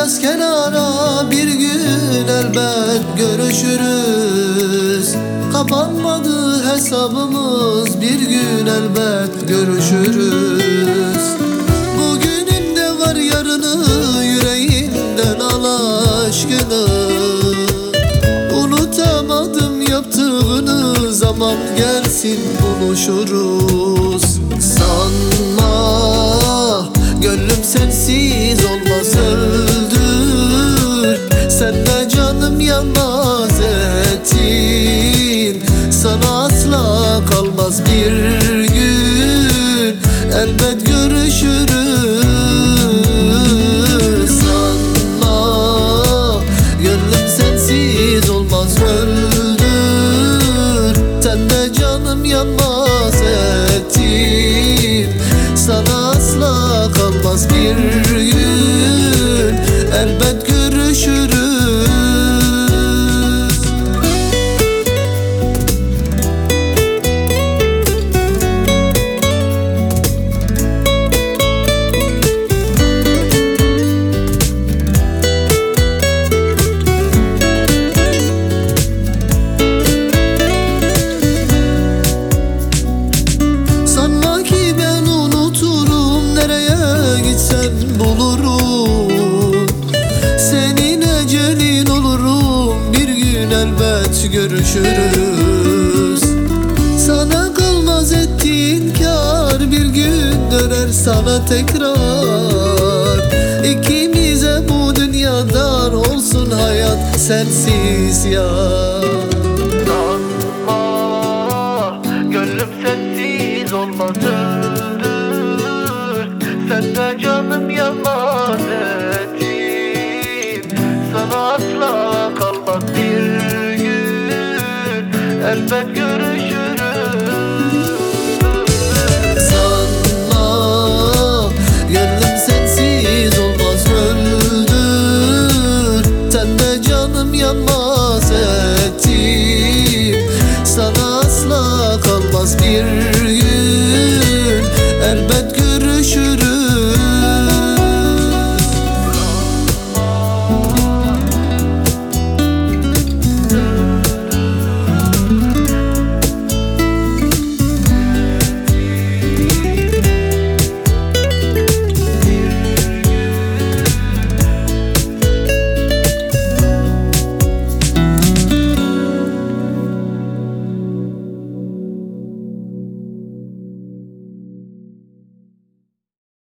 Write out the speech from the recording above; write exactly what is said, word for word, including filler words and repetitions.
biraz kenara, bir gün elbet görüşürüz. Kapanmadı hesabımız, bir gün elbet görüşürüz. Bugünün de var yarını, yüreğinden al aşkını. Unutamadım yaptığını, zaman gelsin buluşuruz. Sanma gönlüm sensiz olmaz, öldür. Sen de canım yanmaz ettin, sana asla kalmaz bir gün, elbet görüşürüz. Sanma gönlüm sensiz olmaz, öldür. Sen de canım yanmaz ettin, sana asla kalmaz bir gün, elbet görüşürüz. Sanma ki ben unuturum, nereye gitsen bulurum. Senin ecelin olurum, bir gün elbet görüşürüz. Sana kalmaz ettiğin kar, bir gün döner sana tekrar. İkimize bu dünyadan olsun hayat sensiz ya. Sanma gönlüm sensiz olmaz, öldür. Sen de canım yanmaz ettin, sana asla kalmaz bir gün, elbet görüşürüz.